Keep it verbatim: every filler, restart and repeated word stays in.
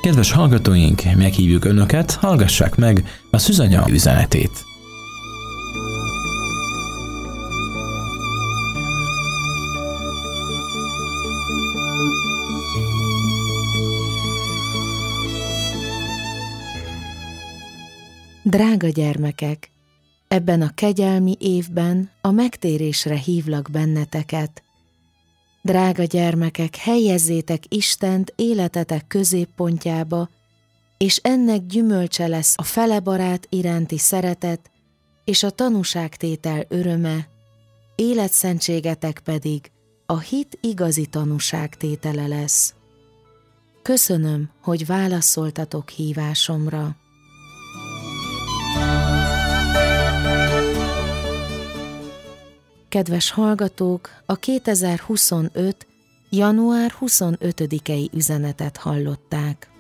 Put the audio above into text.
Kedves hallgatóink, meghívjuk Önöket, hallgassák meg a Szűzanya üzenetét. Drága gyermekek! Ebben a kegyelmi évben a megtérésre hívlak benneteket. Drága gyermekek, helyezzétek Istent életetek középpontjába, és ennek gyümölcse lesz a felebarát iránti szeretet és a tanúságtétel öröme, életszentségetek pedig a hit igazi tanúságtétele lesz. Köszönöm, hogy válaszoltatok hívásomra. Kedves hallgatók, a kétezer-huszonöt. január huszonötödikei üzenetet hallották.